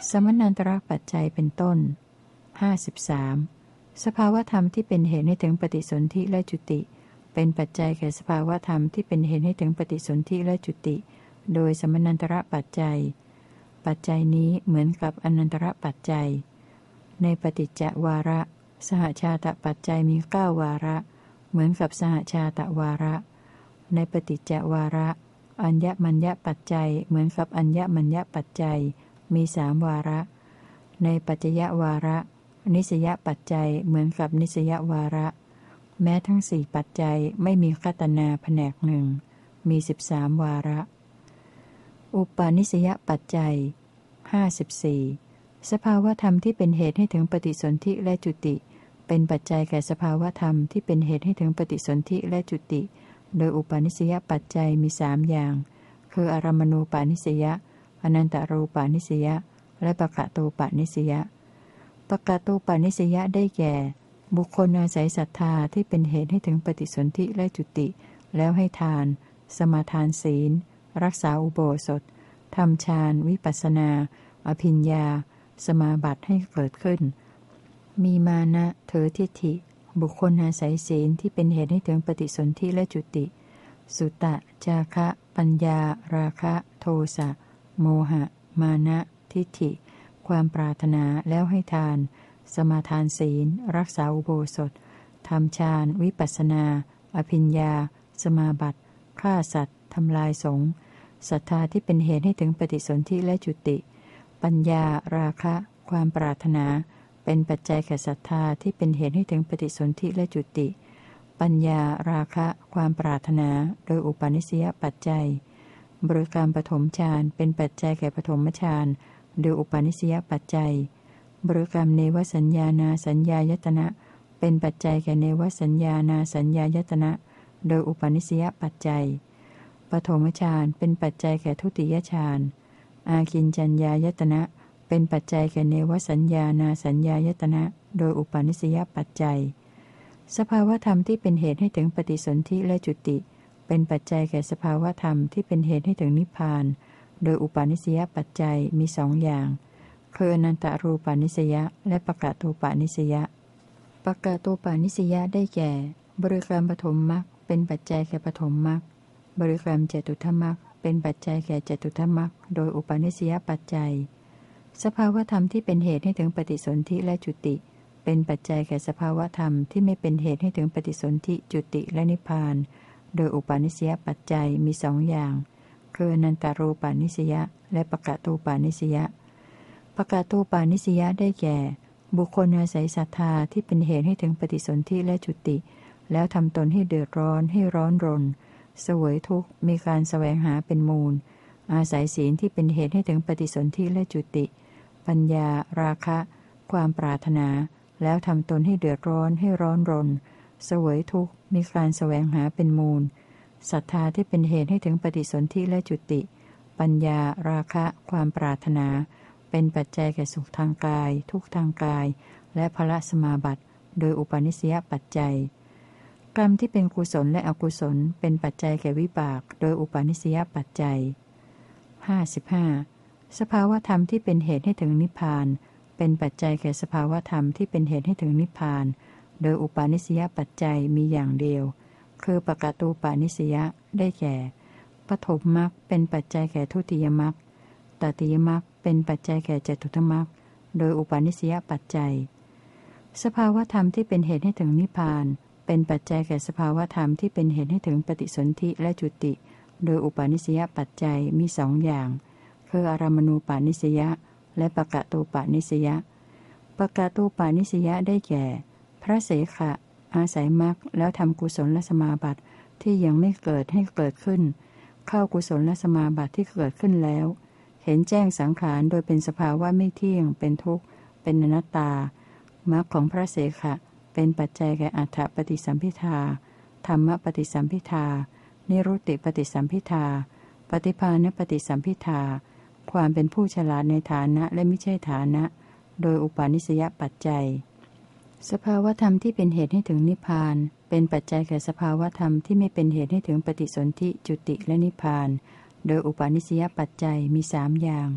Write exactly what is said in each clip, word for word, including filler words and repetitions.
สมนันตรปัจจัยเป็นต้นห้าสิบสามสภาวธรรมที่เป็นเหตุให้ถึงปฏิสนธิและจุติเป็นปัจจัยแก่สภาวธรรมที่เป็นเหตุให้ถึงปฏิสนธิและจุติโดยสมนันตรปัจจัยปัจจัยนี้เหมือนกับอนันตรปัจจัยในปฏิจจวาระสหชาตปัจจัยมีเก้าวาระเหมือนกับสหชาตวาระในปฏิจจวาระอัญญมัญญปัจจัยเหมือนกับอัญญมัญญปัจจัยมีสามวาระในปัจจยวาระนิสยปัจจัยเหมือนกับนิสยวาระแม้ทั้งสี่ปัจจัยไม่มีคตนาแผนกหนึ่งมีสิบสามวาระอุปาณิสยปัจจัยห้าสิบสี่สภาวธรรมที่เป็นเหตุให้ถึงปฏิสนธิและจุติเป็นปัจจัยแก่สภาวธรรมที่เป็นเหตุให้ถึงปฏิสนธิและจุติโดยอุปาณิสยปัจจัยมีสามอย่างคืออารมณูปาณิสยอนันตรูปาณิสยและปะกะตูปาณิสยปะกะตูปาณิสยได้แก่บุคคลอาศัยศรัทธาที่เป็นเหตุให้ถึงปฏิสนธิและจุติแล้วให้ทานสมาทานศีลรักษาอุโบสถทำฌานวิปัสสนาอภิญญาสมาบัติให้เกิดขึ้นมีมานะเถอทิฏฐิบุคคลอาศัยศีลที่เป็นเหตุให้ถึงปฏิสนธิและจุติสุตะจาคะปัญญาราคะโทสะโมหะมานะทิฏฐิความปรารถนาแล้วให้ทานสมาทานศีลรักษาอุโบสถทำฌานวิปัสสนาอภิญญาสมาบัติฆ่าสัตว์ทำลายสงฆ์ศรัทธาที่เป็นเหตุให้ถึงปฏิสนธิและจุติปัญญาราคะความปรารถนาเป็นปัจจัยแก่ศรัทธาที่เป็นเหตุให้ถึงปฏิสนธิและจุติปัญญาราคะความปรารถนาโดยอุปาณิสยปัจจัยบริกรรมปฐมฌานเป็นปัจจัยแก่ปฐมฌานโดยอุปาณิสยปัจจัยบริกรรมเนวสัญญานาสัญญายตนะเป็นปัจจัยแก่เนวสัญญานาสัญญายตนะโดยอุปาณิสยปัจจัยปฐมฌานเป็นปัจจัยแก่ทุติยฌานอาคินจัญญายตนะเป็นปัจจัยแก่เนวสัญญานาสัญญายตนะโดยอุปาณิสยปัจจัยสภาวธรรมที่เป็นเหตุให้ถึงปฏิสนธิและจุติเป็นปัจจัยแก่สภาวธรรมที่เป็นเหตุให้ถึงนิพพานโดยอุปาณิสยปัจจัยมีสองอย่างคืออนันตรูปาณิสยและปะกะตูปาณิสยปะกะตูปาณิสยได้แก่บริกรรมปฐมมรรคเป็นปัจจัยแก่ปฐมมรรคบริกรรมเจตุทัมมรรคเป็นปัจจัยแก่เจตุทัมมรรคโดยอุปาณิสยปัจจัยสภาวธรรมที่เป็นเหตุให้ถึงปฏิสนธิและจุติเป็นปัจจัยแก่สภาวธรรมที่ไม่เป็นเหตุให้ถึงปฏิสนธิจุติและนิพพานโดยอุปาณิสยปัจจัยมีสองอย่างคืออนันตรูปาณิสยและปะกะตูปาณิสยปะกะตูปาณิสยได้แก่บุคคลอาศัยศรัทธาที่เป็นเหตุให้ถึงปฏิสนธิและจุติแล้วทำตนให้เดือดร้อนให้ร้อนรนเสวยทุกข์มีการแสวงหาเป็นมูลอาศัยศีลที่เป็นเหตุให้ถึงปฏิสนธิและจุติปัญญาราคะความปรารถนาแล้วทำตนให้เดือดร้อนให้ร้อนรนเสวยทุกข์มีการแสวงหาเป็นมูลศรัทธาที่เป็นเหตุให้ถึงปฏิสนธิและจุติปัญญาราคะความปรารถนาเป็นปัจจัยแก่สุขทางกายทุกข์ทางกายและพละสมาบัติโดยอุปาณิสยปัจจัยกรรมที่เป็นกุศลและอกุศลเป็นปัจจัยแก่วิบากโดยอุปาณิสยปัจจัยห้าสิบห้าสภาวธรรมที่เป็นเหตุให้ถึงนิพพานเป็นปัจจัยแก่สภาวธรรมที่เป็นเหตุให้ถึงนิพพานโดยอุปาณิสยปัจจัยมีอย่างเดียวคือปะกะตูปาณิสยได้แก่ปฐมมรรคเป็นปัจจัยแก่ทุติยมรรคตติยมรรคเป็นปัจจัยแก่จตุตมรรคโดยอุปาณิสยปัจจัยสภาวธรรมที่เป็นเหตุให้ถึงนิพพานเป็นปัจจัยแก่สภาวธรรมที่เป็นเหตุให้ถึงปฏิสนธิและจุติโดยอุปาณิสยปัจจัยมีสองอย่างคืออารมณูปาณิสยและปะกะตูปาณิสยปะกะตูปาณิสยได้แก่พระเสขะอาศัยมรรคแล้วทำกุศลสมาบัติที่ยังไม่เกิดให้เกิดขึ้นเข้ากุศลสมาบัติที่เกิดขึ้นแล้วเห็นแจ้งสังขารโดยเป็นสภาวะไม่เที่ยงเป็นทุกข์เป็นอนัตตามรรคของพระเสขะเป็นปัจจัยแก่อัฏฐปฏิสัมภิทาธรรมปฏิสัมภิทานิรุตติปฏิสัมภิทาปฏิภาณปฏิสัมภิทาความเป็นผู้ฉลาดในฐานะและไม่ใช่ฐานะโดยอุปาณิสยปัจจัยสภาวธรรมที่เป็นเหตุให้ถึงนิพพานเป็นปัจจัยแก่สภาวธรรมที่ไม่เป็นเหตุให้ถึงปฏิสนธิจุติและนิพพานโดยอุปาณิสยปัจจัยมีสามอย่าง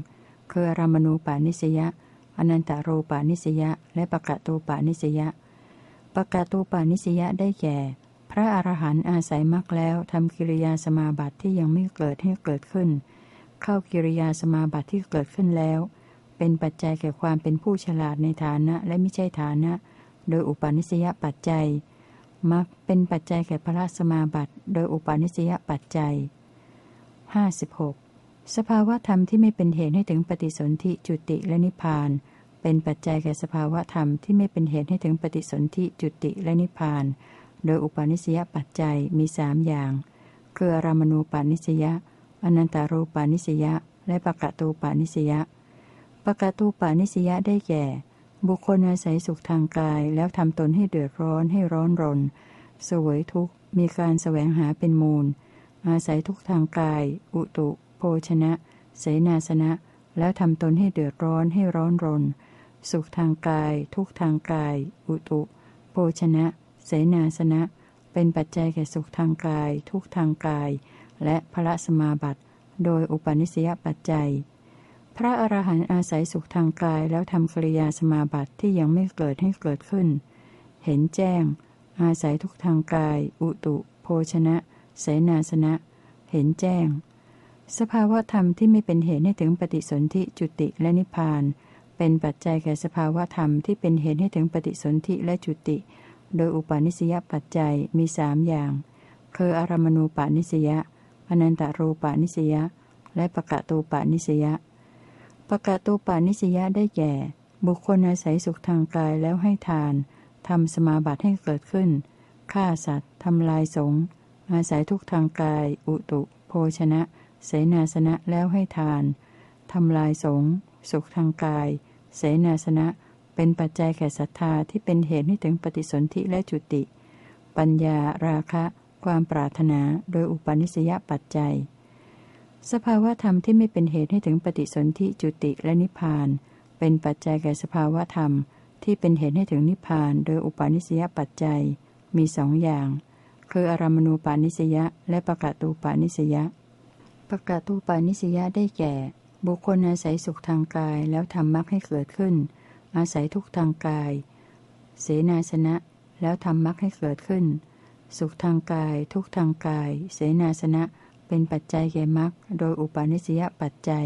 คืออารามณูปานิสยอนันตรูปานิสยและปะกะตูปานิสยปะกะตูปานิสยได้แก่พระอรหันต์อาศัยมรรคแล้วทำกิริยาสมาบัติที่ยังไม่เกิดให้เกิดขึ้นเข้ากิริยาสมาบัติที่เกิดขึ้นแล้วเป็นปัจจัยแก่ความเป็นผู้ฉลาดในฐานะและไม่ใช่ฐานะโดยอุปาณิสยปัจจัยมรรคเป็นปัจจัยแก่พระสมาบัติโดยอุปาณิสยปัจจัยห้าสิบหกสภาวธรรมที่ไม่เป็นเหตุให้ถึงปฏิสนธิจุติและนิพพานเป็นปัจจัยแก่สภาวธรรมที่ไม่เป็นเหตุให้ถึงปฏิสนธิจุติและนิพพานโดยอุปาณิสยปัจจัยมีสามอย่างคืออารามณูปานิสยอนันตารูปานิสยและปะกะตูปานิสยปะกะตูปานิสยได้แก่บุคคลอาศัยสุขทางกายแล้วทำตนให้เดือดร้อนให้ร้อนรนเสวยทุกข์มีการแสวงหาเป็นมูลอาศัยทุกข์ทางกายอุตุโภชนะเสนาสนะแล้วทำตนให้เดือดร้อนให้ร้อนรนสุขทางกายทุกข์ทางกายอุตุโภชนะเสนาสนะเป็นปัจจัยแก่สุขทางกายทุกข์ทางกายและพละสมาบัติโดยอุปาณิสยปัจจัยพระอรหันต์อาศัยสุขทางกายแล้วทำกิริยาสมาบัติที่ยังไม่เกิดให้เกิดขึ้นเห็นแจ้งอาศัยทุกทางกายอุตุโภชนะเสนาสนะเห็นแจ้งสภาวธรรมที่ไม่เป็นเหตุให้ถึงปฏิสนธิจุติและนิพพานเป็นปัจจัยแก่สภาวธรรมที่เป็นเหตุให้ถึงปฏิสนธิและจุติโดยอุปาณิสยปัจจัยมีสามอย่างคืออารามณูปานิสยอนันตรูปานิสยและปะกะตูปานิสยปะกะตูปานิสยได้แก่บุคคลอาศัยสุขทางกายแล้วให้ทานทำสมาบัติให้เกิดขึ้นฆ่าสัตว์ทำลายสงฆ์อาศัยทุกทางกายอุตุโภชนะเสนาสนะแล้วให้ทานทำลายสงฆ์สุขทางกายเสนาสนะเป็นปัจจัยแก่ศรัทธาที่เป็นเหตุให้ถึงปฏิสนธิและจุติปัญญาราคะความปรารถนาโดยอุปาณิสยปัจจัยสภาวธรรมที่ไม่เป็นเหตุให้ถึงปฏิสนธิจุติและนิพพานเป็นปัจจัยแก่สภาวธรรมที่เป็นเหตุให้ถึงนิพพานโดยอุปาณิสยปัจจัยมีสองอย่างคืออารามณูปานิสยและปะกะตูปานิสยปะกะตูปานิสยได้แก่บุคคลอาศัยสุขทางกายแล้วทำมรรคให้เกิดขึ้นอาศัยทุกข์ทางกายเสนาสนะแล้วทำมรรคให้เกิดขึ้นสุขทางกายทุกข์ทางกายเสนาสนะเป็นปัจจัยแก่มรรคโดยอุปาณิสยปัจจัย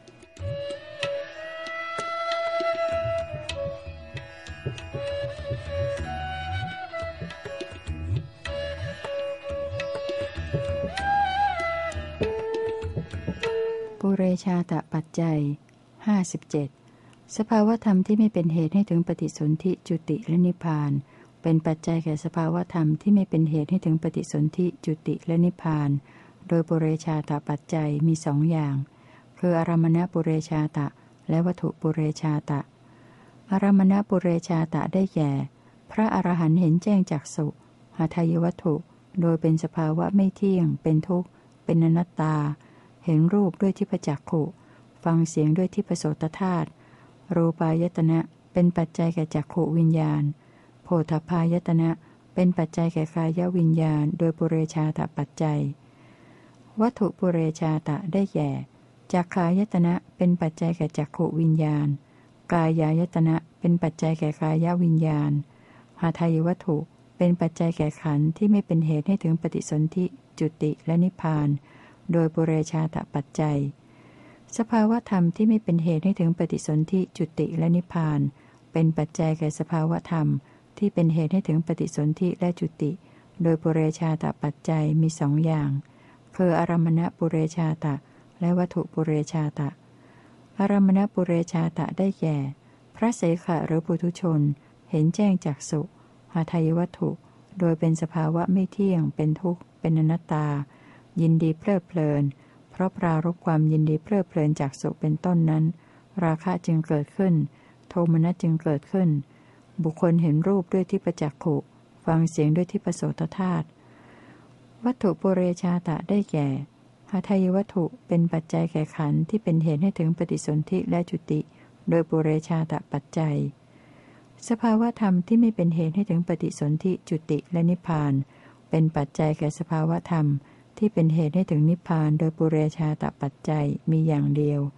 ปุเรชาตปัจจัยห้าสิบเจ็ดสภาวธรรมที่ไม่เป็นเหตุให้ถึงปฏิสนธิจุติและนิพพานเป็นปัจจัยแก่สภาวธรรมที่ไม่เป็นเหตุให้ถึงปฏิสนธิจุติและนิพพานโดยปุเรชาตปัจจัยมีสองอย่างคืออารามณปุเรชาตะและวัตถุปุเรชาตะอารามณปุเรชาตะได้แก่พระอรหันต์เห็นแจ้งจักษุหทัยวัตถุโดยเป็นสภาวะไม่เที่ยงเป็นทุกข์เป็นอนัตตาเห็นรูปด้วยทิพจักขุฟังเสียงด้วยทิพโสตธาตุรูปายตนะเป็นปัจจัยแก่จักขุวิญญาณโผฏฐัพพายตนะเป็นปัจจัยแก่กายวิญญาณโดยปุเรชาตปัจจัยวัตถุปุเรชาตะได้แก่จักขายตนะเป็นปัจจัยแก่จักขุวิญญาณกายายตนะเป็นปัจจัยแก่กายวิญญาณหทัยวัตถุเป็นปัจจัยแก่ขันธ์ที่ไม่เป็นเหตุให้ถึงปฏิสนธิจุติและนิพพานโดยปุเรชาตปัจจัยสภาวธรรมที่ไม่เป็นเหตุให้ถึงปฏิสนธิจุติและนิพพานเป็นปัจจัยแก่สภาวธรรมที่เป็นเหตุให้ถึงปฏิสนธิและจุติโดยปุเรชาตปัจจัยมีสองอย่างคืออารามณปุเรชาตะและวัตถุปุเรชาตะอารามณปุเรชาตะได้แก่พระเสขะหรือปุถุชนเห็นแจ้งจักษุหทัยวัตถุโดยเป็นสภาวะไม่เที่ยงเป็นทุกข์เป็นอนัตตายินดีเพลิดเพลินเพราะปรารภความยินดีเพลิดเพลินจากสุเป็นต้นนั้นราคะจึงเกิดขึ้นโทมนัสจึงเกิดขึ้นบุคคลเห็นรูปด้วยทิพจักขุฟังเสียงด้วยทิพโสตธาตุวัตถุปุเรชาตะได้แก่หทัยวัตถุเป็นปัจจัยแก่ขันธ์ที่เป็นเหตุให้ถึงปฏิสนธิและจุติโดยปุเรชาตปัจจัยสภาวธรรมที่ไม่เป็นเหตุให้ถึงปฏิสนธิจุติและนิพพานเป็นปัจจัยแก่สภาวธรรมที่เป็นเหตุให้ถึงนิพพานโดยปุเรชาตปัจจัยมีอย่างเดียว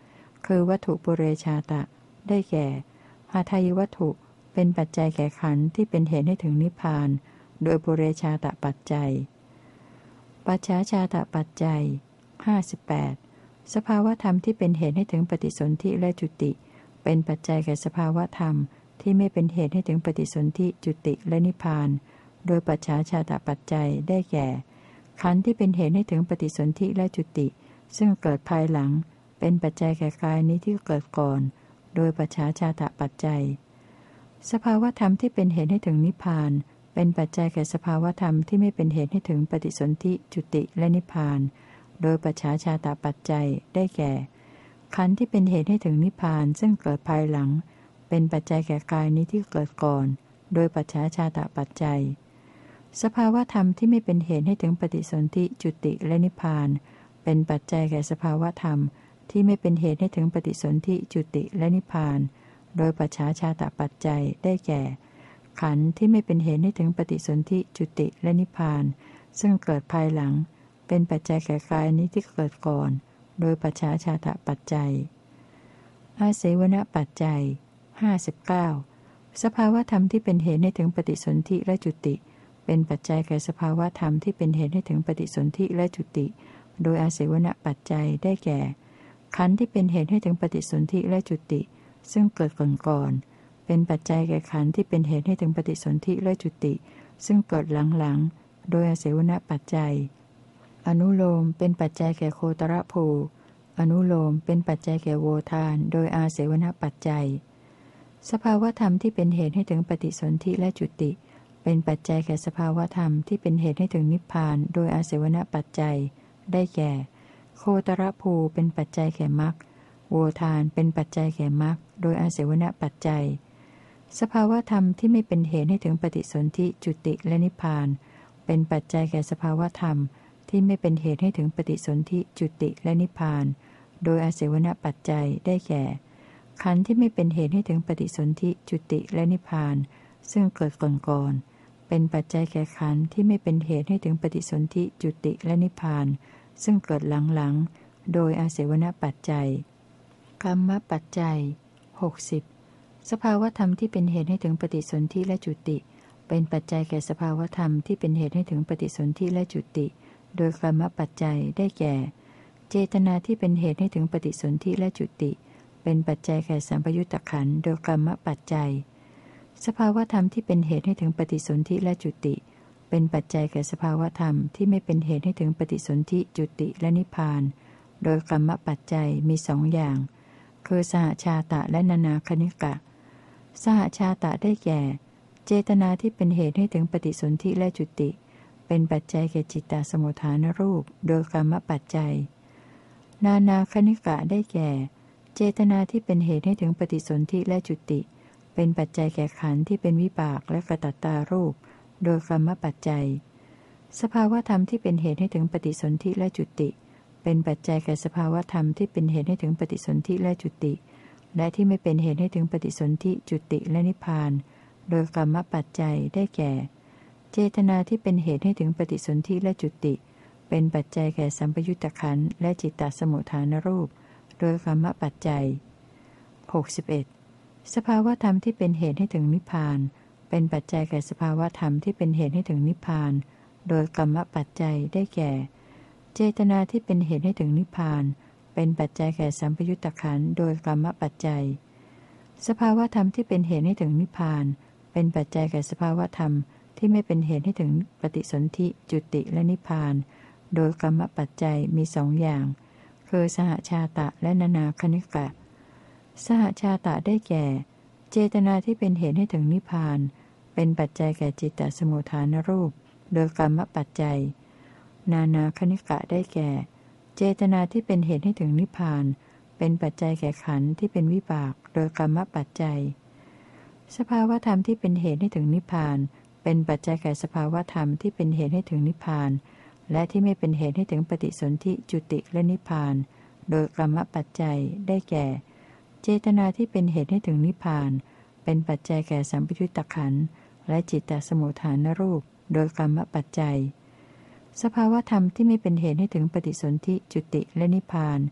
คือวัตถุปุเรชาตะได้แก่หาทายวัตถุเป็นปัจจัยแก่ขันธ์ที่เป็นเหตุให้ถึงนิพพานโดยปุเรชาตะปัจจัยปัจฉาชาตะปัจจัยห้าสิบแปดสภาวธรรมที่เป็นเหตุให้ถึงปฏิสนธิและจุติเป็นปัจจัยแก่สภาวธรรมที่ไม่เป็นเหตุให้ถึงปฏิสนธิจุติและนิพพานโดยปัจฉาชาตะปัจจัยได้แก่ขันธ์ที่เป็นเหตุให้ถึงปฏิสนธิและจุติซึ่งเกิดภายหลังเป็นปัจจัยแก่กายนี้ที่เกิดก่อนโดยปัจฉาชาตะปัจจัยสภาวธรรมที่เป็นเหตุให้ถึงนิพพานเป็นปัจจัยแก่สภาวธรรมที่ไม่เป็นเหตุให้ถึงปฏิสนธิจุติและนิพพานโดยปัจฉาชาตะปัจจัยได้แก่ขันธ์ที่เป็นเหตุให้ถึงนิพพานซึ่งเกิดภายหลังเป็นปัจจัยแก่กายนี้ที่เกิดก่อนโดยปัจฉาชาตะปัจจัยสภาวธรรมที่ไม่เป็นเหตุให้ถึงปฏิสนธิจุติและนิพพานเป็นปัจจัยแก่สภาวธรรมที่ไม่เป็นเหตุให้ถึงปฏิสนธิจุติและนิพพานโดยปัจฉาชาตะปัจจัยได้แก่ขันธ์ที่ไม่เป็นเหตุให้ถึงปฏิสนธิจุติและนิพพานซึ่งเกิดภายหลังเป็นปัจจัยแก่กายนี้ที่เกิดก่อนโดยปัจฉาชาตะปัจจัยอาเสวนปัจจัยห้าสิบเก้าสภาวธรรมที่เป็นเหตุให้ถึงปฏิสนธิและจุติเป็นปัจจัยแก่สภาวธรรมที่เป็นเหตุให้ถึงปฏิสนธิและจุติโดยอาเสวนปัจจัยได้แก่ขันธ์ที่เป็นเหตุให้ถึงปฏิสนธิและจุติซึ่งเกิดก่อนก่อนเป็นปัจจัยแก่ขันธ์ที่เป็นเหตุให้ถึงปฏิสนธิและจุติซึ่งเกิดหลังๆโดยอาเสวนปัจจัยอนุโลมเป็นปัจจัยแก่โคตรภูอนุโลมเป็นปัจจัยแก่โวทานโดยอาเสวนปัจจัยสภาวธรรมที่เป็นเหตุให้ถึงปฏิสนธิและจุติเป็นปัจจัยแก่สภาวธรรมที่เป็นเหตุให้ถึงนิพพานโดยอาเสวนปัจจัยได้แก่โคตรภูเป็นปัจจัยแก่มรรคโวทานเป็นปัจจัยแก่มรรคโดยอาเสวนปัจจัยสภาวธรรมที่ไม่เป็นเหตุให้ถึงปฏิสนธิจุติและนิพพานเป็นปัจจัยแก่สภาวธรรมที่ไม่เป็นเหตุให้ถึงปฏิสนธิจุติและนิพพานโดยอาเสวนปัจจัยได้แก่ขันธ์ที่ไม่เป็นเหตุให้ถึงปฏิสนธิจุติและนิพพานซึ่งเกิดก่อนก่อนเป็นปัจจัยแก่ขันธ์ที่ไม่เป็นเหตุให้ถึงปฏิสนธิจุติและนิพพานซึ่งเกิดหลังๆโดยอาเสวนปัจจัยกรรมปัจจัยหกสิบสภาวธรรมที่เป็นเหตุให้ถึงปฏิสนธิและจุติเป็นปัจจัยแก่สภาวธรรมที่เป็นเหตุให้ถึงปฏิสนธิและจุติโดยกรรมปัจจัยได้แก่เจตนาที่เป็นเหตุให้ถึงปฏิสนธิและจุติเป็นปัจจัยแก่สัมปยุตตขันธ์โดยกรรมปัจจัยสภาวธรรมที่เป็นเหตุให้ถึงปฏิสนธิและจุติเป็นปัจจัยแก่สภาวธรรมที่ไม่เป็นเหตุให้ถึงปฏิสนธิจุติและนิพพานโดยกรรมปัจจัยมีสองอย่างคือสหชาตะและนานาคณิกะสหชาตะได้แก่เจตนาที่เป็นเหตุให้ถึงปฏิสนธิและจุติเป็นปัจจัยแก่จิตตสมุทฐานรูปโดยกรรมปัจจัยนานาคณิกะได้แก่เจตนาที่เป็นเหตุให้ถึงปฏิสนธิและจุติเป็นปัจจัยแก่ขันธ์ที่เป็นวิบากและกตัตตารูปโดยกรรมปัจจัยสภาวธรรมที่เป็นเหตุให้ถึงปฏิสนธิและจุติเป็นปัจจัยแก่สภาวธรรมที่เป็นเหตุให้ถึงปฏิสนธิและจุติและที่ไม่เป็นเหตุให้ถึงปฏิสนธิจุติและนิพพานโดยกรรมปัจจัยได้แก่เจตนาที่เป็นเหตุให้ถึงปฏิสนธิและจุติเป็นปัจจัยแก่สัมปยุตตขันธ์และจิตตสมุทฐานรูปโดยกรรมปัจจัยหกสิบเอ็ดสภาวธรรมที่เป็นเหตุให้ถึงนิพพานเป็นปัจจัยแก่สภาวธรรมที่เป็นเหตุให้ถึงนิพพานโดยกรรมปัจจัยได้แก่เจตนาที่เป็นเหตุให้ถึงนิพพานเป็นปัจจัยแก่สัมปยุตตขันธ์โดยกรรมปัจจัยสภาวธรรมที่เป็นเหตุให้ถึงนิพพานเป็นปัจจัยแก่สภาวธรรมที่ไม่เป็นเหตุให้ถึงปฏิสนธิจุติและนิพพานโดยกรรมปัจจัยมีสองอย่างคือสหชาตะและนานาคณิกะสหชาตะได้แก่เจตนาที่เป็นเหตุให้ถึงนิพพานเป็นปัจจัยแก่จิตตสมุทฐานรูปโดยกรรมปัจจัยนานาคณิกะได้แก่เจตนาที่เป็นเหตุให้ถึงนิพพานเป็นปัจจัยแก่ขันธ์ที่เป็นวิบากโดยกรรมปัจจัยสภาวธรรมที่เป็นเหตุให้ถึงนิพพานเป็นปัจจัยแก่สภาวธรรมที่เป็นเหตุให้ถึงนิพพานและที่ไม่เป็นเหตุให้ถึงปฏิสนธิจุติและนิพพานโดยกรรมปัจจัยได้แก่เจตนาที่เป็นเหตุให้ถึงนิพพานเป็นปัจจัยแก่สัมปยุตตขันธ์และจิตตสมุทฐานรูปโดยกรรมปัจจัยสภาวธรรมที่ไม่เป็นเหตุให้ถึงปฏิสนธิจุติและนิพพานเ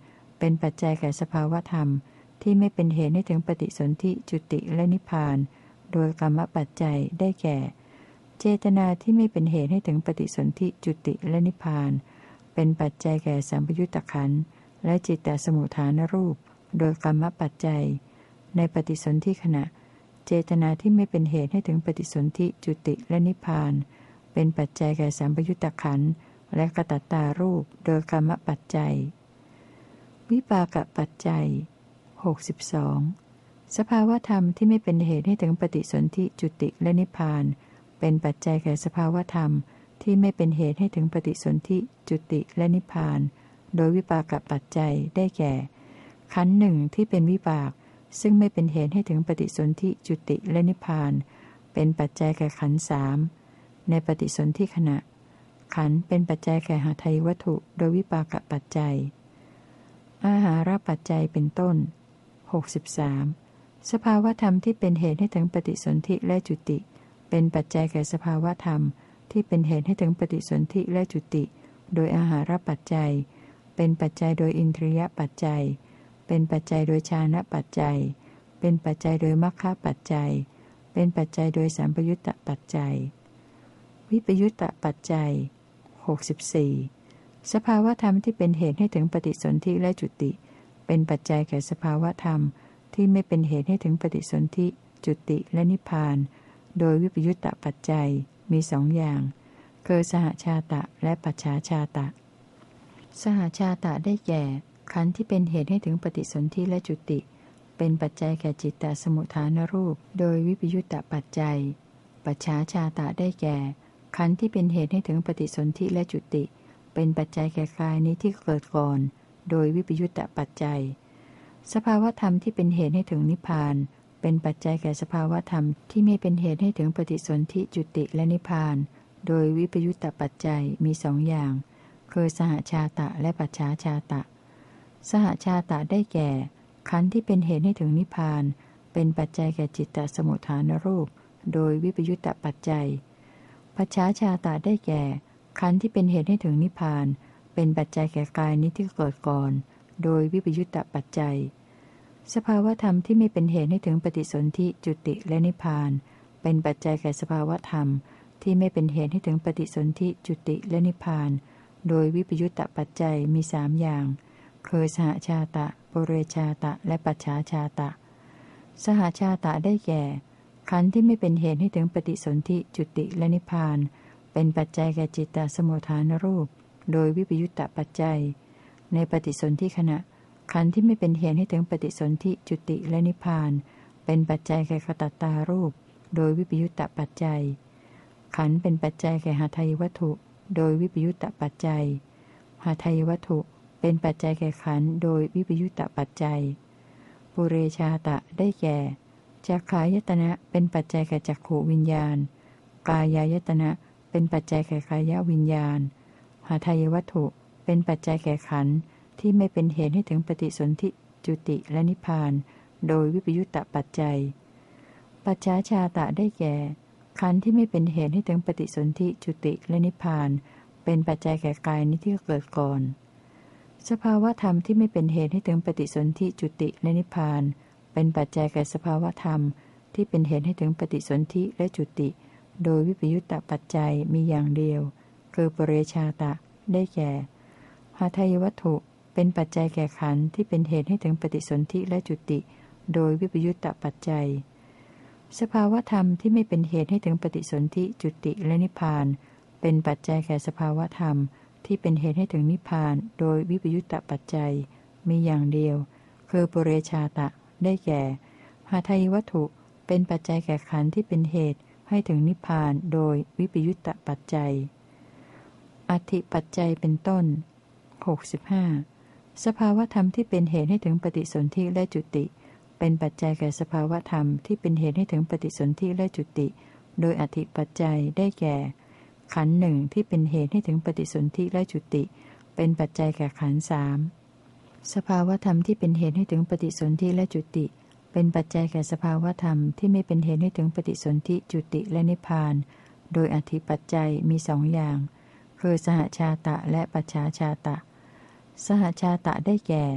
เป็นปัจจัยแก่สภาวธรรมที่ไม่เป็นเหตุให้ถึงปฏิสนธิจุติและนิพพานโดยกรรมปัจจัยได้แก่ เจตนาที่ไม่เป็นเหตุให้ถึงปฏิสนธิจุติและนิพพานเป็นปัจจัยแก่สัมปยุตตขันธ์และจิตตสมุทฐานรูปโดยกรรมปัจจัยในปฏิสนธิขณะเจตนาที่ไม่เป็นเหตุให้ถึงปฏิสนธิจุติและนิพพานเป็นปัจจัยแก่สัมปยุตตขันธ์และกตัตตารูปโดยกรรมปัจจัยวิปากปัจจัยหกสิบสองสภาวธรรมที่ไม่เป็นเหตุให้ถึงปฏิสนธิจุติและนิพพานเป็นปัจจัยแก่สภาวธรรมที่ไม่เป็นเหตุให้ถึงปฏิสนธิจุติและนิพพานโดยวิปากปัจจัยได้แก่ขันธ์หนึ่งที่เป็นวิบากซึ่งไม่เป็นเหตุให้ถึงปฏิสนธิจุติและนิพพานเป็นปัจจัยแก่ขันธ์สามในปฏิสนธิขณะขันธ์เป็นปัจจัยแก่หทัยวัตถุโดยวิปากปัจจัยอาหารปัจจัยเป็นต้นหกสิบสามสภาวธรรมที่เป็นเหตุให้ถึงปฏิสนธิและจุติเป็นปัจจัยแก่สภาวธรรมที่เป็นเหตุให้ถึงปฏิสนธิและจุติโดยอาหารปัจจัยเป็นปัจจัยโดยอินทรียปัจจัยเป็นปัจจัยโดยฌานปัจจัยเป็นปัจจัยโดยมรรคปัจจัยเป็นปัจจัยโดยสัมปยุตตปัจจัยวิปยุตตปัจจัยหกสิบสี่สภาวธรรมที่เป็นเหตุให้ถึงปฏิสนธิและจุติเป็นปัจจัยแก่สภาวธรรมที่ไม่เป็นเหตุให้ถึงปฏิสนธิจุติและนิพพานโดยวิปยุตตปัจจัยมีสองอย่างคือสหชาตะและปัจฉาชาตะสหชาตะได้แก่ขันธ์ที่เป็นเหตุให้ถึงปฏิสนธิและจุติเป็นปัจจัยแก่จิตตสมุทฐานรูปโดยวิปยุตตปัจจัยปัจฉาชาตะได้แก่ขันธ์ที่เป็นเหตุให้ถึงปฏิสนธิและจุติเป็นปัจจัยแก่กายนี้ที่เกิดก่อนโดยวิปยุตตปัจจัยสภาวธรรมที่เป็นเหตุให้ถึงนิพพานเป็นปัจจัยแก่สภาวธรรมที่ไม่เป็นเหตุให้ถึงปฏิสนธิจุติและนิพพานโดยวิปยุตตปัจจัยมีสองอย่างคือสหชาตะและปัจฉาชาตะสหชาตะได้แก่ขันธ์ที่เป็นเหตุให้ถึงนิพพานเป็นปัจจัยแก่จิตตสมุทฐานรูปโดยวิปยุตตปัจจัยปัจฉาชาตะได้แก่ขันธ์ที่เป็นเหตุให้ถึงนิพพานเป็นปัจจัยแก่กายนี้ที่เกิดก่อนโดยวิปยุตตปัจจัยสภาวธรรมที่ไม่เป็นเหตุให้ถึงปฏิสนธิจุติและนิพพานเป็นปัจจัยแก่สภาวธรรมที่ไม่เป็นเหตุให้ถึงปฏิสนธิจุติและนิพพานโดยวิปยุตตปัจจัยมีสามอย่างคือสหชาตะปุเรชาตะและปัจฉาชาตะสหชาตะได้แก่ขันธ์ที่ไม่เป็นเหตุให้ถึงปฏิสนธิจุติและนิพพานเป็นปัจจัยแก่จิตตสมุทฐานรูปโดยวิปยุตตปัจจัยในปฏิสนธิขณะขันธ์ที่ไม่เป็นเหตุให้ถึงปฏิสนธิจุติและนิพพานเป็นปัจจัยแก่กตัตตารูปโดยวิปยุตตปัจจัยขันธ์เป็นปัจจัยแก่หทัยวัตถุโดยวิปยุตตปัจจัยหทัยวัตถุเป็นปัจจัยแก่ขันธ์โดยวิปยุตตปัจจัยปุเรชาตะได้แก่จักขายตนะเป็นปัจจัยแก่จักขวิญญาณกายายตนะเป็นปัจจัยแก่กายวิญญาณหทัยวัตถุเป็นปัจจัยแก่ขันธ์ที่ไม่เป็นเหตุให้ถึงปฏิสนธิจุติและนิพพานโดยวิปยุตตปัจจัยปัจฉาชาตะได้แก่ขันธ์ที่ไม่เป็นเหตุให้ถึงปฏิสนธิจุติและนิพพานเป็นปัจจัยแก่กายนี้ที่เกิดก่อนสภาวธรรมที่ไม่เป็นเหตุให้ถึงปฏิสนธิจุติและนิพพานเป็นปัจจัยแก่สภาวธรรมที่เป็นเหตุให้ถึงปฏิสนธิและจุติโดยวิปยุตตปัจจัยมีอย่างเดียวคือปุเรชาตะได้แก่หทัยวัตถุเป็นปัจจัยแก่ขันธ์ที่เป็นเหตุให้ถึงปฏิสนธิและจุติโดยวิปยุตตปัจจัยสภาวธรรมที่ไม่เป็นเหตุให้ถึงปฏิสนธิจุติและนิพพานเป็นปัจจัยแก่สภาวธรรมที่เป็นเหตุให้ถึงนิพพานโดยวิปยุตตปัจจัยมีอย่างเดียวคือปุเรชาตะได้แก่หทัยวัตถุเป็นปัจจัยแก่ขันธ์ที่เป็นเหตุให้ถึงนิพพานโดยวิปยุตตปัจจัยอธิปัจจัยเป็นต้นหกสิบห้าสภาวธรรมที่เป็นเหตุให้ถึงปฏิสนธิและจุติเป็นปัจจัยแก่สภาวธรรมที่เป็นเหตุให้ถึงปฏิสนธิและจุติโดยอธิปัจจัยได้แก่ขันธ์หนึ่งที่เป็นเหตุให้ถึงปฏิสนธิและจุติเป็นปัจจัยแก่ขันธ์สามสภาวธรรมที่เป็นเหตุให้ถึงปฏิสนธิและจุติเป็นปัจจัยแก่สภาวธรรมที่ไม่เป็นเหตุให้ถึงปฏิสนธิจุติและนิพพานโดยอธิปัจจัยมีสองอย่างคือสหชาตะและปัจฉาชาตะสหชาตะได้แก่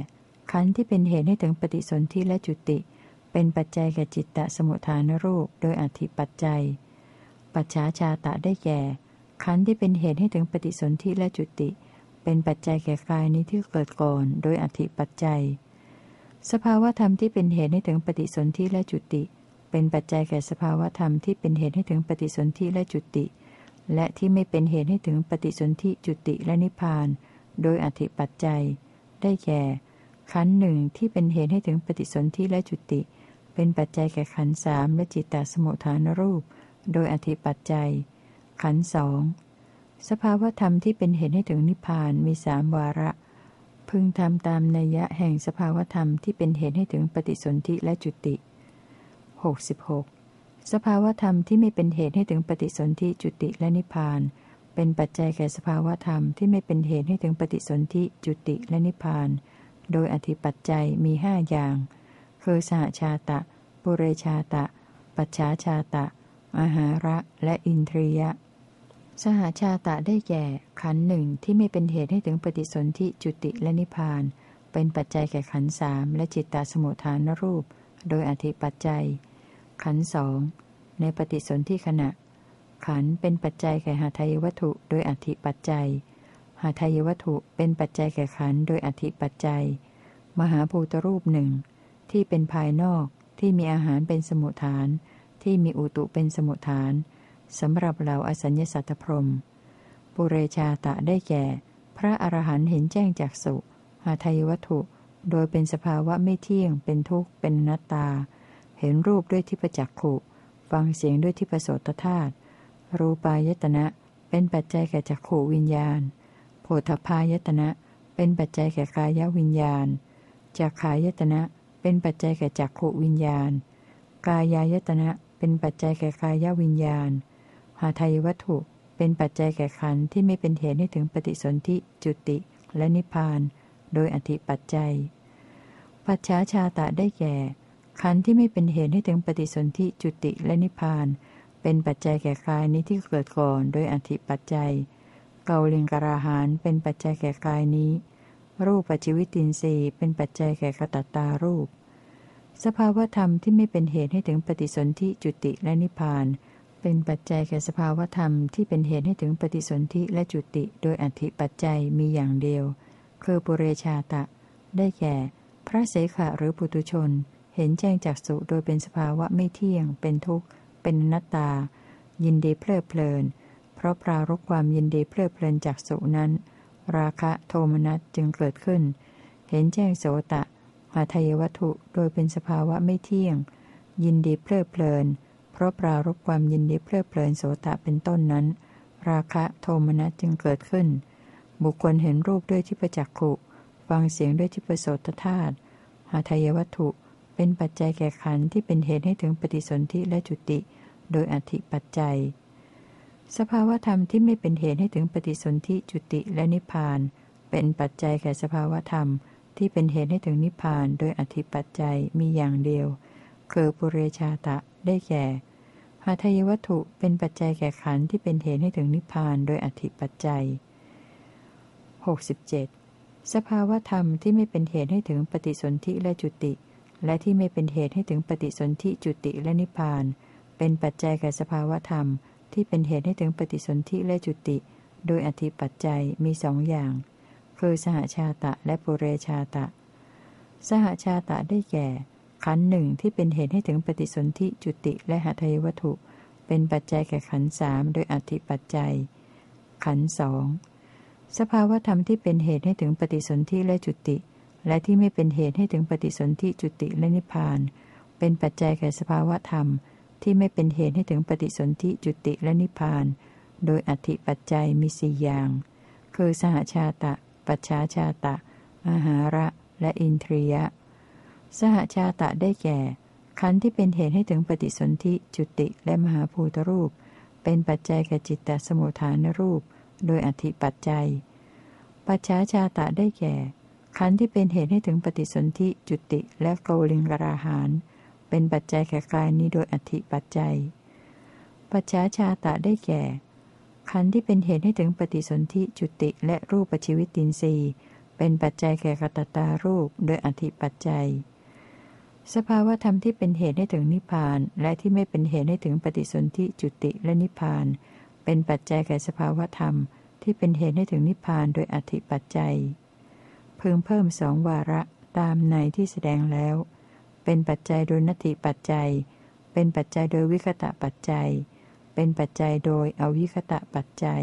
ขันธ์ที่เป็นเหตุให้ถึงปฏิสนธิและจุติเป็นปัจจัยแก่จิตตสมุทฐานรูปโดยอธิปัจจัยปัจฉาชาตะได้แก่ขันธ์ที่เป็นเหตุให้ถึงปฏิสนธิและจุติเป็นปัจจัยแก่กายนี้ที่เกิดก่อนโดยอธิปัจจัยสภาวธรรมที่เป็นเหตุให้ถึงปฏิสนธิและจุติเป็นปัจจัยแก่สภาวธรรมที่เป็นเหตุให้ถึงปฏิสนธิและจุติและที่ไม่เป็นเหตุให้ถึงปฏิสนธิจุติและนิพพานโดยอธิปัจจัยได้แก่ขันธ์หนึ่งที่เป็นเหตุให้ถึงปฏิสนธิและจุติเป็นปัจจัยแก่ขันธ์สามและจิตตสมุทฐานรูปโดยอธิปัจจัยขันธ์สองสภาวธรรมที่เป็นเหตุให้ถึงนิพพานมีสามวาระพึงทำตามนัยยะแห่งสภาวธรรมที่เป็นเหตุให้ถึงปฏิสนธิและจุติหกสิบหกสภาวธรรมที่ไม่เป็นเหตุให้ถึงปฏิสนธิจุติและนิพพานเป็นปัจจัยแก่สภาวธรรมที่ไม่เป็นเหตุให้ถึงปฏิสนธิจุติและนิพพานโดยอธิปัจจัยมีห้าอย่างคือสหชาตะปุเรชาตะปัจฉาชาตะอาหาระและอินทรียะสหชาตะได้แก่ขันธ์หนึ่งที่ไม่เป็นเหตุให้ถึงปฏิสนธิจุติและนิพพานเป็นปัจจัยแก่ขันธ์สามและจิตตสมุทฐานรูปโดยอธิปัจจัยขันธ์สองในปฏิสนธิขณะขันธ์เป็นปัจจัยแก่หาทายวัตถุโดยอธิปัจจัยหาทายวัตถุเป็นปัจจัยแก่ขันธ์โดยอธิปัจจัยมหาภูตรูปหนึ่งที่เป็นภายนอกที่มีอาหารเป็นสมุฏฐานที่มีอุตุเป็นสมุฏฐานสำหรับเหล่าอสัญญสัตตพรหมปุเรชาตะได้แก่พระอรหันต์เห็นแจ้งจักษุหาทายวัตถุโดยเป็นสภาวะไม่เที่ยงเป็นทุกข์เป็นอนัตตาเห็นรูปด้วยทิพจักขุฟังเสียงด้วยทิพโสตธาตุรูปายตนะเป็นปัจจัยแก่จักขุวิญญาณโผฏฐัพพายตนะเป็นปัจจัยแก่กายวิญญาณจักขายตนะเป็นปัจจัยแก่จักขุวิญญาณกายายตนะเป็นปัจจัยแก่กายวิญญาณหาทายวัตถุเป็นปัจจัยแก่ขันธ์ที่ไม่เป็นเหตุให้ถึงปฏิสนธิจุติและนิพพานโดยอธิปัจจัยปัจฉาชาตะได้แก่ขันธ์ที่ไม่เป็นเหตุให้ถึงปฏิสนธิจุติและนิพพานเป็นปัจจัยแก่กายนี้ที่เกิดก่อนโดยอธิปัจจัยเกาลิงกราหานเป็นปัจจัยแก่กายนี้รูปปัจจิวิตินทรีย์เป็นปัจจัยแก่กตัตตารูปสภาวธรรมที่ไม่เป็นเหตุให้ถึงปฏิสนธิจุติและนิพพานเป็นปัจจัยแก่สภาวธรรมที่เป็นเหตุให้ถึงปฏิสนธิและจุติโดยอธิปัจจัยมีอย่างเดียวคือปุเรชาตะได้แก่พระเสขะหรือปุถุชนเห็นแจ้งจักษุโดยเป็นสภาวะไม่เที่ยงเป็นทุกข์เป็นอนัตตายินดีเพลิดเพลินเพราะปรารภความยินดีเพลิดเพลินจักษุนั้นราคะโทมนัสจึงเกิดขึ้นเห็นแจ้งโสตะหาทายวัตถุโดยเป็นสภาวะไม่เที่ยงยินดีเพลิดเพลินเพราะปรารภความยินดีเพลิดเพลินโสตะเป็นต้นนั้นราคะโทมนัสจึงเกิดขึ้นบุคคลเห็นรูปด้วยทิพจักขุฟังเสียงด้วยทิพโสตธาตุหาทายวัตถุเป็นปัจจัยแก่ขันธ์ที่เป็นเหตุให้ถึงปฏิสนธิและจุติโดยอธิปัจจัยสภาวธรรมที่ไม่เป็นเหตุให้ถึงปฏิสนธิจุติและนิพพานเป็นปัจจัยแก่สภาวธรรมที่เป็นเหตุให้ถึงนิพพานโดยอธิปัจจัยมีอย่างเดียวคือปุเรชาตะได้แก่หาทายวัตถุเป็นปัจจัยแก่ขันธ์ที่เป็นเหตุให้ถึงนิพพานโดยอธิปัจจัยหกสิบเจ็ดสภาวธรรมที่ไม่เป็นเหตุให้ถึงปฏิสนธิและจุติและที่ไม่เป็นเหตุให้ถึงปฏิสนธิจุติและนิพพานเป็นปัจจัยแก่สภาวธรรมที่เป็นเหตุให้ถึงปฏิสนธิและจุติโดยอธิปัจจัยมีสองอย่างคือสหชาตะและปุเรชาตะสหชาตะได้แก่ขันธ์หนึ่งที่เป็นเหตุให้ถึงปฏิสนธิจุติและหาทายวัตถุเป็นปัจจัยแก่ขันธ์สามโดยอธิปัจจัยขันธ์สองสภาวธรรมที่เป็นเหตุให้ถึงปฏิสนธิและจุติและที่ไม่เป็นเหตุให้ถึงปฏิสนธิจุติและนิพพานเป็นปัจจัยแก่สภาวธรรมที่ไม่เป็นเหตุให้ถึงปฏิสนธิจุติและนิพพานโดยอธิปัจจัยมีสี่อย่างคือสหชาตะปัจฉาชาตะอาหาระและอินทรียะสหชาตะได้แก่ขันธ์ที่เป็นเหตุให้ถึงปฏิสนธิจุติและมหาภูตรูปเป็นปัจจัยแก่จิตตสมุทฐานรูปโดยอธิปัจจัยปัจฉาชาตะได้แก่ขันธ์ที่เป็นเหตุให้ถึงปฏิสนธิจุติและโกลิงกราหานเป็นปัจจัยแก่กายนี้โดยอธิปัจจัยปัจฉาชาตะได้แก่ขันธ์ที่เป็นเหตุให้ถึงปฏิสนธิจุติและรูปปัจจิวิตินทรีย์เป็นปัจจัยแก่กตัตตารูปโดยอธิปัจจัยสภาวธรรมที่เป็นเหตุให้ถึงนิพพานและที่ไม่เป็นเหตุให้ถึงปฏิสนธิจุติและนิพพานเป็นปัจจัยแก่สภาวธรรมที่เป็นเหตุให้ถึงนิพพานโดยอธิปัจจัยพึงเพิ่มสองวาระตามในที่แสดงแล้วเป็นปัจจัยโดยนัตถิปัจจัยเป็นปัจจัยโดยวิคตะปัจจัยเป็นปัจจัยโดยอวิคตะปัจจัย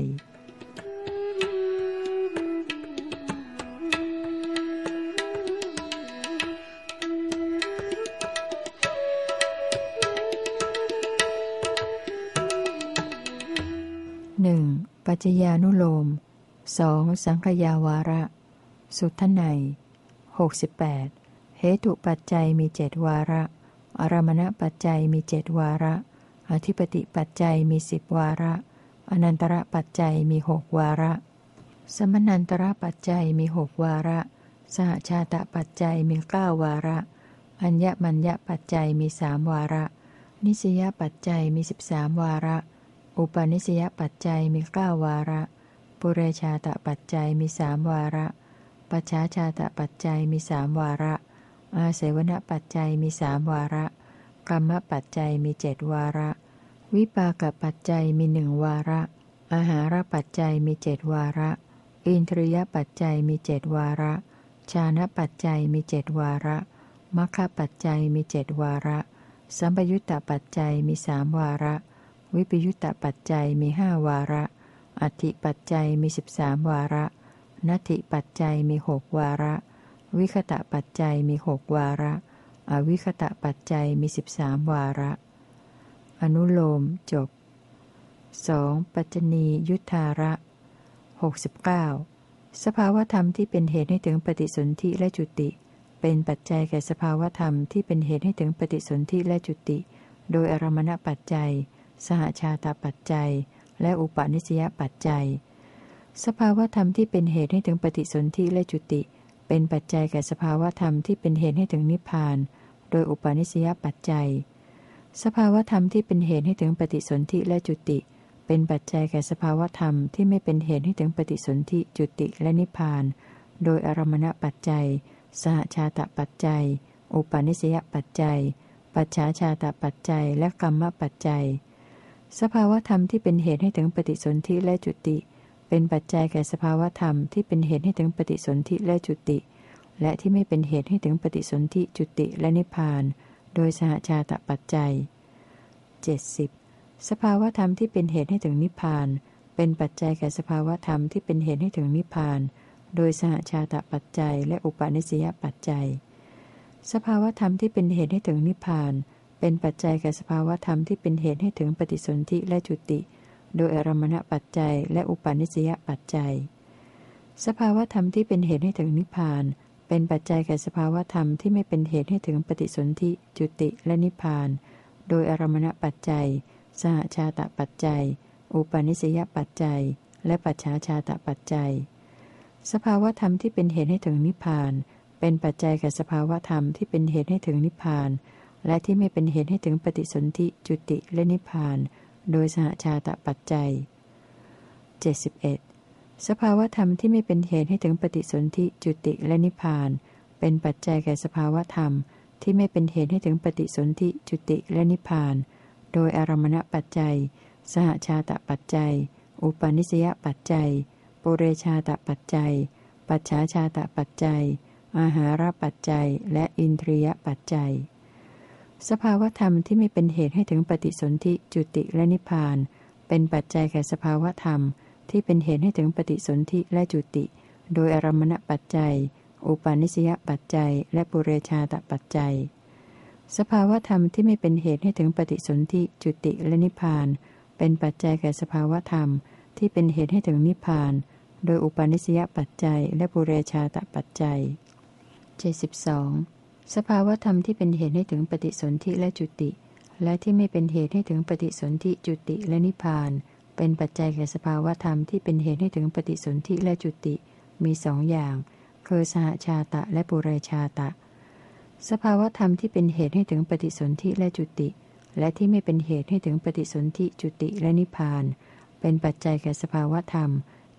หนึ่งปัจจญานุโลมสองสังขยาวาระสุทไนยหกสิบแปดเหตุปัจจัยมีเจ็ดวาระอารมณปัจจัยมีเจ็ดวาระอธิปติปัจจัยมีสิบวาระอนันตระปัจจัยมีหกวาระสมนันตระปัจจัยมีหกวาระสหชาตปัจจัยมีเก้าวาระอัญญมัญญปัจจัยมีสามวาระนิสยปัจจัยมีสิบสามวาระอุปนิสยปัจจัยมีเก้าวาระปุเรชาตปัจจัยมีสามวาระปัจฉาชาตปัจจัยมีสามวาระอาเสวนปัจจัยมีสามวาระกรรมปัจจัยมีเจ็ดวาระวิปากปัจจัยมีหนึ่งวาระอาหารปัจจัยมีเจ็ดวาระอินทรียปัจจัยมีเจ็ดวาระฌานปัจจัยมีเจ็ดวาระมัคคปัจจัยมีเจ็ดวาระสัมปยุตตปัจจัยมีสามวาระวิปยุตตปัจจัยมีห้าวาระอธิปัจจัยมีสิบสามวาระนัตถิปัจจัยมีหกวาระวิคตะปัจจัยมีหกวาระอวิคตะปัจจัยมีสิบสามวาระอนุโลมจบสองปัจจณียุทธาระหกสิบเก้าสภาวธรรมที่เป็นเหตุให้ถึงปฏิสนธิและจุติเป็นปัจจัยแก่สภาวธรรมที่เป็นเหตุให้ถึงปฏิสนธิและจุติโดยอารมณปัจจัยสหชาตปัจจัยและอุปาณิสยปัจจัยสภาวธรรมที่เป็นเหตุให้ถึงปฏิสนธิและจุติเป็นปัจจัยแก่สภาวธรรมที่เป็นเหตุให้ถึงนิพพานโดยอุปาณิสยปัจจัยสภาวธรรมที่เป็นเหตุให้ถึงปฏิสนธิและจุติเป็นปัจจัยแก่สภาวธรรมที่ไม่เป็นเหตุให้ถึงปฏิสนธิจุติและนิพพานโดยอารมณปัจจัยสหชาตปัจจัยอุปาณิสยปัจจัยปัจฉาชาตปัจจัยและกรรมปัจจัยสภาวธรรมที่เป็นเหตุให้ถึงปฏิสนธิและจุติเป็นปัจจัยแก่สภาวธรรมที่เป็นเหตุให้ถึงปฏิสนธิและจุติและที่ไม่เป็นเหตุให้ถึงปฏิสนธิจุติและนิพพานโดยสหชาตปัจจัยเจ็ดสิบสภาวธรรมที่เป็นเหตุให้ถึงนิพพานเป็นปัจจัยแก่สภาวธรรมที่เป็นเหตุให้ถึงนิพพานโดยสหชาตปัจจัยและอุปาณิสยปัจจัยสภาวธรรมที่เป็นเหตุให้ถึงนิพพานเป็นปัจจัยแก่สภาวธรรมที่เป็นเหตุให้ถึงปฏิสนธิและจุติโดยอารมณปัจจัยและอุปาณิสยปัจจัยสภาวธรรมที่เป็นเหตุให้ถึงนิพพานเป็นปัจจัยแก่สภาวธรรมที่ไม่เป็นเหตุให้ถึงปฏิสนธิจุติและนิพพานโดยอารมณปัจจัยสหชาตปัจจัยอุปาณิสยปัจจัยและปัจฉาชาตปัจจัยสภาวธรรมที่เป็นเหตุให้ถึงนิพพานเป็นปัจจัยแก่สภาวธรรมที่เป็นเหตุให้ถึงนิพพานและที่ไม่เป็นเหตุให้ถึงปฏิสนธิจุติและนิพพานโดยสหชาตปัจจัยเจ็ดสิบเอ็ดสภาวธรรมที่ไม่เป็นเหตุให้ถึงปฏิสนธิจุติและนิพพานเป็นปัจจัยแก่สภาวธรรมที่ไม่เป็นเหตุให้ถึงปฏิสนธิจุติและนิพพานโดยอารมณปัจจัยสหชาตปัจจัยอุปาณิสยปัจจัยปุเรชาตปัจจัยปัจฉาชาตปัจจัยอาหารปัจจัยและอินทรียปัจจัยสภาวธรรมที่ไม่เป็นเหตุให้ถึงปฏิสนธิจุติและนิพพานเป็นปัจจัยแก่สภาวธรรมที่เป็นเหตุให้ถึงปฏิสนธิและจุติโดยอารมณปัจจัยอุปาณิสยปัจจัยและปุเรชาตปัจจัยสภาวธรรมที่ไม่เป็นเหตุให้ถึงปฏิสนธิจุติและนิพพานเป็นปัจจัยแก่สภาวธรรมที่เป็นเหตุให้ถึงนิพพานโดยอุปาณิสยปัจจัยและปุเรชาตปัจจัยเจ็ดสิบสองสภาวธรรมที่เป็นเหตุให้ถึงปฏิสนธิและจุติและที่ไม่เป็นเหตุให้ถึงปฏิสนธิจุติและนิพพานเป็นปัจจัยแก่สภาวธรรมที่เป็นเหตุให้ถึงปฏิสนธิและจุติมีสองอย่างคือสหชาตะและปุเรชาตะสภาวธรรมที่เป็นเหตุให้ถึงปฏิสนธิและจุติและที่ไม่เป็นเหตุให้ถึงปฏิสนธิจุติและนิพพานเป็นปัจจัยแก่สภาวธรรม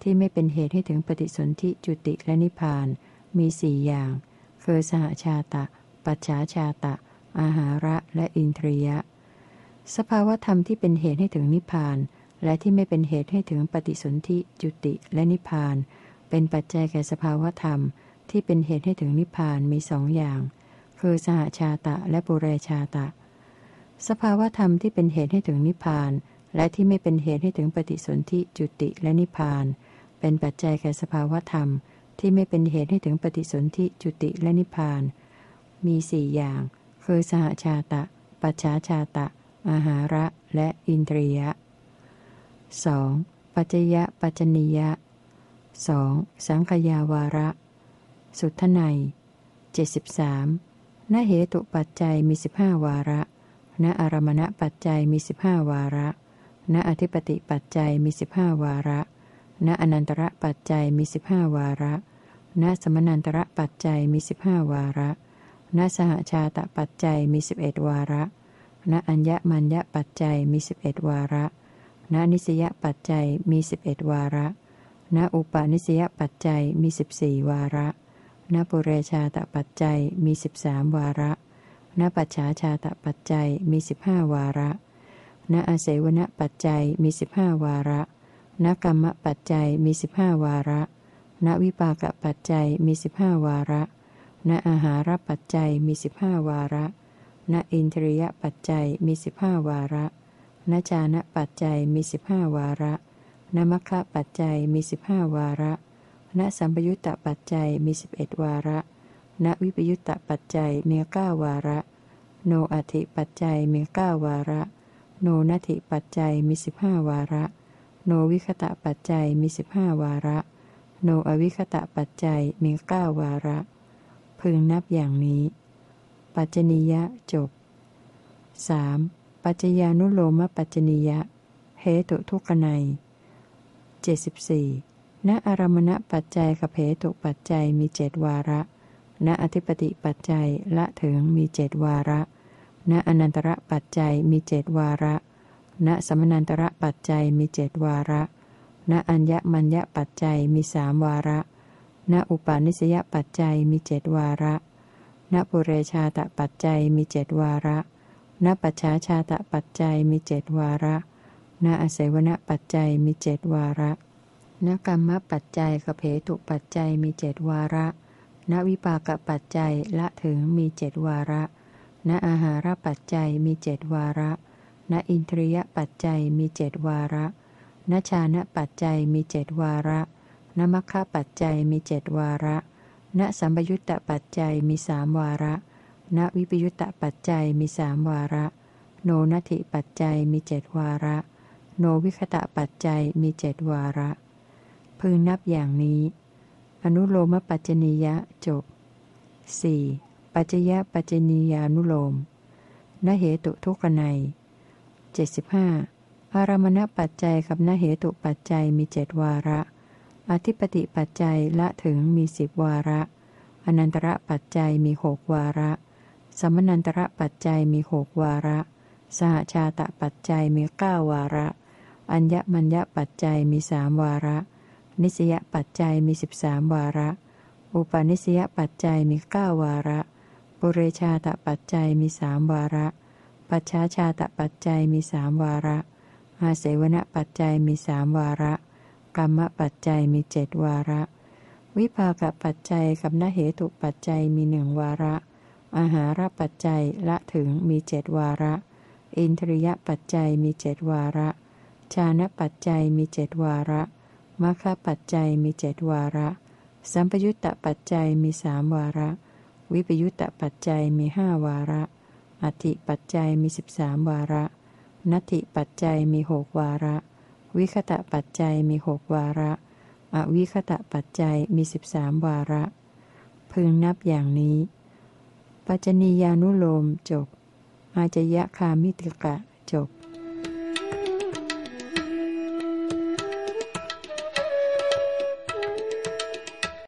ที่ไม่เป็นเหตุให้ถึงปฏิสนธิจุติและนิพพานมีสี่อย่างคือสหชาตะปัจฉาชาตะอาหาระและอินทรียะสภาวธรรมที่เป็นเหตุให้ถึงนิพพานและที่ไม่เป็นเหตุให้ถึงปฏิสนธิจุติและนิพพานเป็นปัจจัยแก่สภาวธรรมที่เป็นเหตุให้ถึงนิพพานมีสองอย่างคือสหชาตะและปุเรชาตะสภาวธรรมที่เป็นเหตุให้ถึงนิพพานและที่ไม่เป็นเหตุให้ถึงปฏิสนธิจุติและนิพพานเป็นปัจจัยแก่สภาวธรรมที่ไม่เป็นเหตุให้ถึงปฏิสนธิจุติและนิพพานมีสี่อย่างคือสหชาตะปัจฉาชาตะอาหาระและอินทรียะ สอง. ปัจจยปัจจนียะ สอง. สังขยาวาระสุทไนยเจ็ดสิบสามณเหตุปัจจัยมีสิบห้าวาระณอารมณปัจจัยมีสิบห้าวาระณอธิปติปัจจัยมีสิบห้าวาระณอนันตระปัจจัยมีสิบห้าวาระณสมนันตระปัจจัยมีสิบห้าวาระณสหชาตปัจจัยมีสิบเอ็ดวาระณอัญญมัญญปัจจัยมีสิบเอ็ดวาระณนิสยปัจจัยมีสิบเอ็ดวาระณอุปาณิสยปัจจัยมีสิบสี่วาระณปุเรชาตปัจจัยมีสิบสามวาระณปัจฉาชาตปัจจัยมีสิบห้าวาระณอาเสวณปัจจัยมีสิบห้าวาระณกรรมปัจจัยมีสิบห้าวาระณวิปากปัจจัยมีสิบห้าวาระณอาหารปัจจัยมีสิบห้าวาระณอินทรียปัจจัยมีสิบห้าวาระณจานะปัจจัยมีสิบห้าวาระณมัคคะปัจจัยมีสิบห้าวาระณสัมปยุตตปัจจัยมีสิบเอ็ดวาระณวิปยุตตปัจจัยมีเก้าวาระโนอัติปัจจัยมีเก้าวาระโนนัตถิปัจจัยมีสิบห้าวาระโนวิคตะปัจจัยมีสิบห้าวาระโนอวิคตะปัจจัยมีเก้าวาระพึงนับอย่างนี้ปัจจนียะจบ สาม. ปัจจญานุโลมปัจจนียะเหตุทุกขนัยเจ็ดสิบสี่ณอารมณปัจจัยกับเหตุปัจจัยมีเจ็ดวาระณอธิปติปัจจัยละถึงมีเจ็ดวาระณอนันตระปัจจัยมีเจ็ดวาระณสมนันตระปัจจัยมีเจ็ดวาระณอัญญมัญญปัจจัยมีสามวาระณอุปาณิสยปัจจัยมีเจ็ดวาระณปุเรชาตปัจจัยมีเจ็ดวาระณปัจฉาชาตปัจจัยมีเจ็ดวาระณอาเสวณปัจจัยมีเจ็ดวาระณกรรมปัจจัยกับเหตุปัจจัยมีเจ็ดวาระณวิปากปัจจัยละถึงมีเจ็ดวาระณอาหารปัจจัยมีเจ็ดวาระณอินทรียปัจจัยมีเจ็ดวาระณฌานปัจจัยมีเจ็ดวาระณมัคคะปัจจัยมีเจ็ดวาระณสัมปยุตตปัจจัยมีสามวาระณวิปยุตตปัจจัยมีสามวาระโนนัตถิปัจจัยมีเจ็ดวาระโนวิคตะปัจจัยมีเจ็ดวาระพึงนับอย่างนี้อนุโลมปัจจนียะจบ สี่. ปัจจยปัจจนียานุโลมณเหตุทุกขนัยเจ็ดสิบห้าอารมณปัจจัยกับณเหตุปัจจัยมีเจ็ดวาระอธิปติปัจจัยละถึงมีสิบวาระอนันตระปัจจัยมีหกวาระสมนันตระปัจจัยมีหกวาระสหชาตปัจจัยมีเก้าวาระอัญญมัญญปัจจัยมีสามวาระนิสยปัจจัยมีสิบสามวาระอุปาณิสยปัจจัยมีเก้าวาระปุเรชาตปัจจัยมีสามวาระปัจฉาชาตปัจจัยมีสามวาระอาเสวณปัจจัยมีสามวาระกรรมปัจจัยมีเจ็ดวาระวิภากปัจจัยกับณเหตุปัจจัยมีหนึ่งวาระอาหารปัจจัยละถึงมีเจ็ดวาระอินทรียปัจจัยมีเจ็ดวาระฌานปัจจัยมีเจ็ดวาระมัคคะปัจจัยมีเจ็ดวาระสัมปยุตตปัจจัยมีสามวาระวิปยุตตปัจจัยมีห้าวาระอธิปัจจัยมีสิบสามวาระนัตถิปัจจัยมีหกวาระวิคตะปัจจัยมีหกวาระอวิคตะปัจจัยมีสิบสามวาระพึงนับอย่างนี้ปัจจนียานุโลมจบอาจยคามิติกะจบ